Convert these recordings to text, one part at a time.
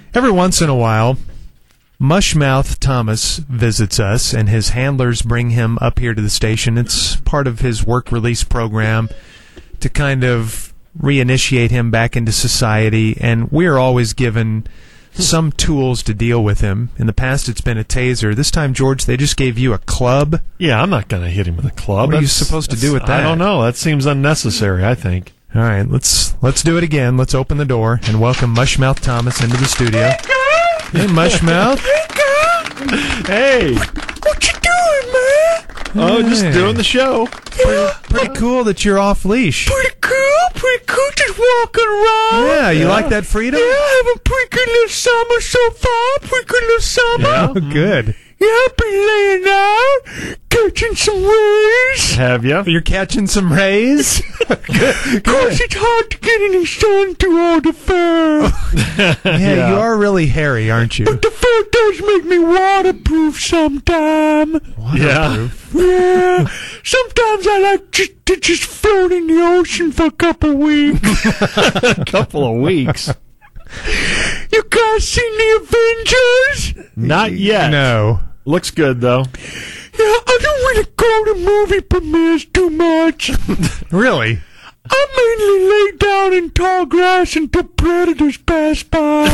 Every once in a while, Mushmouth Thomas visits us, and his handlers bring him up here to the station. It's part of his work release program to kind of reinitiate him back into society, and we're always given some tools to deal with him. In the past, it's been a taser. This time, George, they just gave you a club. Yeah, I'm not going to hit him with a club. What are you supposed to do with that? I don't know. That seems unnecessary, I think. All right, let's do it again. Let's open the door and welcome Mushmouth Thomas into the studio. Hey, Mushmouth. Hey. What you doing, man? Oh, just doing the show. Pretty cool that you're off leash. Pretty cool, just walking around. Yeah, you like that freedom? Yeah, having a pretty good little summer so far. Pretty good little summer. Yeah. Oh, good. Yeah, I've been laying out, catching some rays. Have you? You're catching some rays? Of course, it's hard to get any sun through all the fur. Yeah, you are really hairy, aren't you? But the fur does make me waterproof sometime. Waterproof? Yeah. Sometimes I like to just float in the ocean for a couple weeks. A couple of weeks. You guys seen the Avengers? Not yet. No. Looks good, though. Yeah, I don't really go to movie premieres too much. Really? I mainly lay down in tall grass until predators pass by.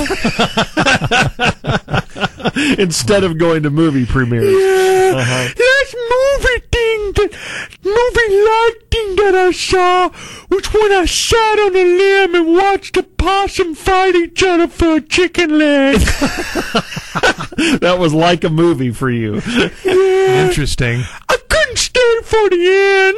Instead of going to movie premieres. Yeah, Uh-huh. movie lighting that I saw was when I sat on a limb and watched a possum fight each other for a chicken leg. That was like a movie for you. Yeah, Interesting. I couldn't stay for the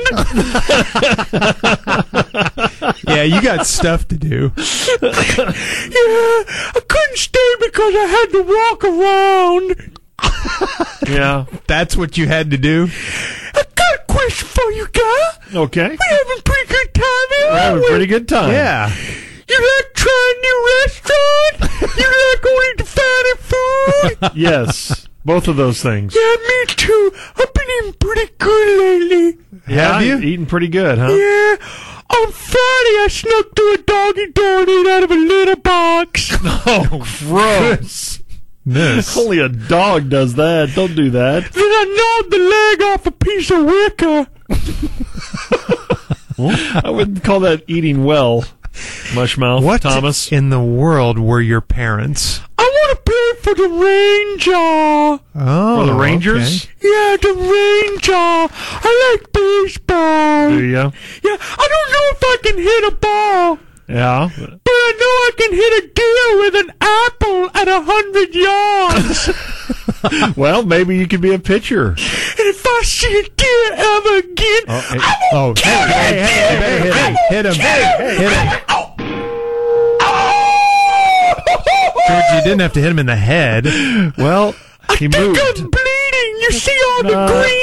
end. Yeah, you got stuff to do. Yeah, I couldn't stay because I had to walk around. Yeah. That's what you had to do? I got a question for you, guy. Okay. We having a pretty good time here, We're having a aren't we? pretty good time. Yeah. You like trying new restaurant? You like going to fatty food? Yes. Both of those things. Yeah, me too. I've been eating pretty good lately. Yeah, Have you? Eating pretty good, huh? Yeah. On Friday, I snuck through a doggy door and ate out of a litter box. Oh, gross. This. Only a dog does that. Don't do that. Then I gnawed the leg off a piece of wicker. I wouldn't call that eating well, Mushmouth. What Thomas? in the world were your parents? I want to play for the Ranger. Oh, For the Rangers? okay. Yeah, the Ranger. I like baseball. Do ya? Yeah, I don't know if I can hit a ball, Yeah. but I know I can hit a deer with an apple at 100 yards. Well, maybe you could be a pitcher. And if I see a deer ever again, Oh, hit him. Hit him. George, you didn't have to hit him in the head. Well, he I think moved. I'm bleeding. You see all the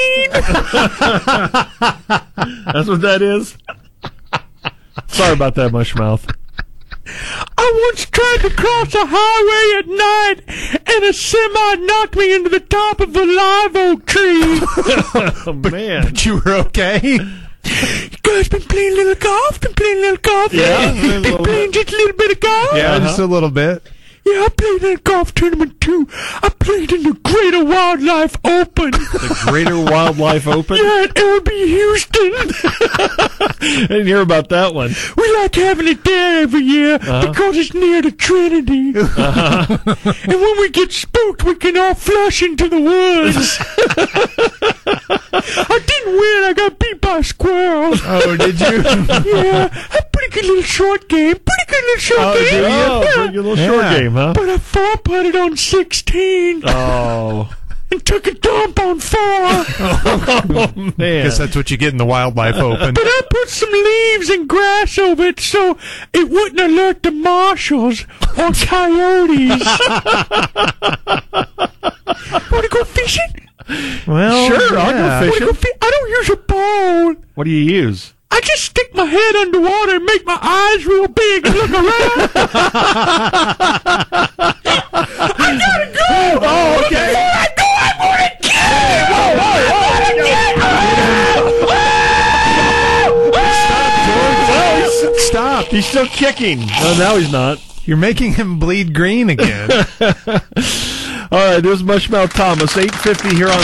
green? That's what that is? Sorry about that, Mushmouth. I once tried to cross a highway at night, and a semi knocked me into the top of a live oak tree. Oh, man. But you were okay? You guys been playing a little golf? Yeah, a Been little playing just a little bit of golf? Yeah, just a little bit. Yeah, I played in a golf tournament too. I played in the Greater Wildlife Open. The Greater Wildlife Open? Yeah, at LB Houston. I didn't hear about that one. We like having it there every year because it's near the Trinity. And when we get spooked, we can all flush into the woods. I didn't win. I got beat by a squirrel. Oh, did you? Yeah, a pretty good little short game. Oh, pretty good little short game, huh? But I four-putted on 16 Oh. and took a dump on 4. Oh, man. Guess that's what you get in the Wildlife Open. But I put some leaves and grass over it so it wouldn't alert the marshals or coyotes. Want to go fishing? Well, Sure, I'll yeah. go fishing. I don't use a pole. What do you use? I just stick my head underwater and make my eyes real big and look around. I gotta go. Oh, okay. Before I go, I'm gonna Stop. He's still kicking. Oh, now he's not. You're making him bleed green again. All right, there's Mushmouth Thomas, 8:50 here on